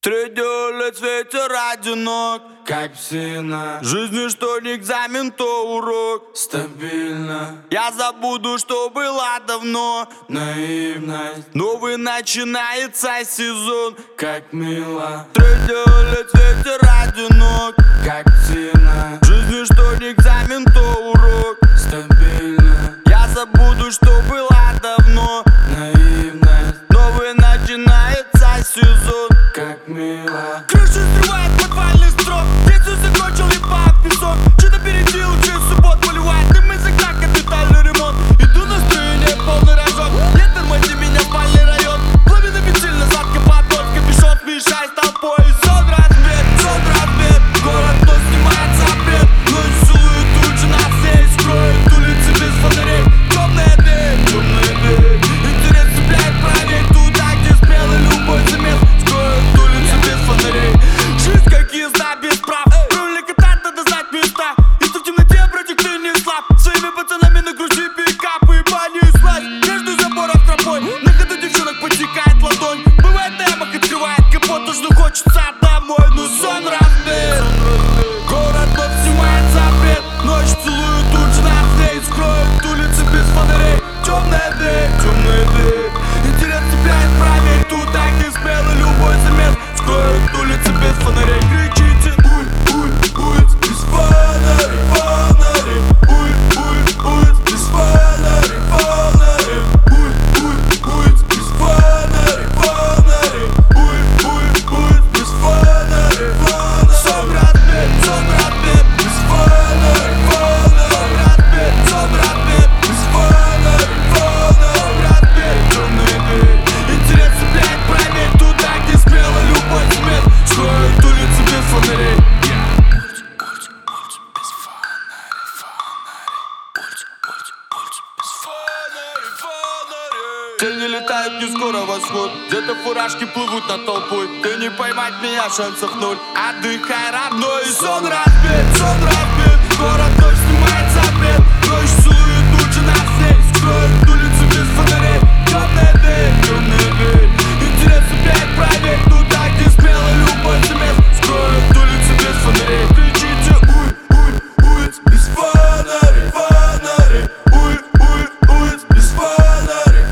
Среди лет ветер одинок, как псина. Жизни что не экзамен, то урок. Стабильно, Я забуду, что было давно. наивность, Новый начинается сезон. как мило, Среди лет ветер одинок, как псина. Жизни что не экзамен, то урок. Стабильно, Я забуду, что было давно. наивность, Новый начинается сезон. как мило. Крышу срывает подвальный строк. Дети закончил ебать песок. Что-то впереди лучше суббот поливает дым из окна, капитальный ремонт. Иду на настроение полный рожок. Не тормози меня, спальный район. Пламенный метель, назад капоток. Капюшон, смешай с толпой. Сон разбит. Город, кто снимает запрет. Ночь целует, тут же нас здесь скроет. Улицы без фонарей. Темная дверь. Интерес цепляет правее туда, где смело любой замес. Скроет улицы без фонарей. Жизнь как езда без прав. Рули катать, надо знать места. Если в темноте, братик, ты не слаб. Своими пацанами нагрузи пикапы и бани слазь. Между заборов тропой. На ходу девчонок подтекает ладонь. Бывает на ямах, открывает капот. То, что хочется домой, но сон разбит. Город вновь снимает запрет. Ночь целует, тут же нас здесь скроет улицы без фонарей. Темная дверь. Интерес цепляет правее туда, где смело любой замес. Скроет улицы без фонарей. Кричите улиц без фонарей. Улиц без фонарей. Улиц без фонарей. Улиц без фонарей. Сон разбит без фонарей. Сон разбит без фонарей. Темная дверь. Интерес цепляет правее туда, где смело любой замес. Скроет улицы без фонарей. Тени летают, не скоро восход. Где-то фуражки плывут над толпой. Ты не поймать меня, шансов ноль. Отдыхай, родной, сон разбит. Город вновь снимает запрет. Ночь целует, тут же нас здесь скроет улицы без фонарей. Темная дверь. Интерес цепляет правее туда, где смело любой замес. Скроет улицы без фонарей. Кричите улиц без фонарей. Улиц без фонарей.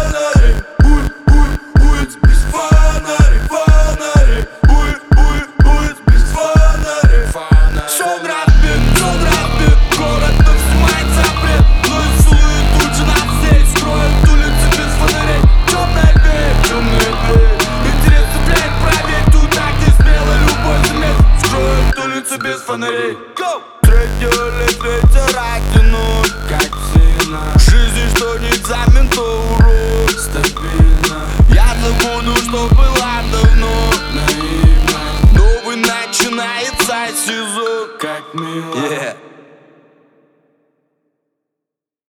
Улиц без фонарей. Улиц без фонарей. Сон разбит. Город вновь снимает запрет. Ночь целует, тут же нас здесь скроет улицы без фонарей. Темная дверь. Интерес цепляет правее туда, где смело любой замес. Скроет улицы без фонарей. Go! Среди лет ветер одинок, Как псина, жизни что не экзамен, то урок. стабильно, Я забуду, что было давно. наивность, Новый начинается сезон. как мило. Yeah.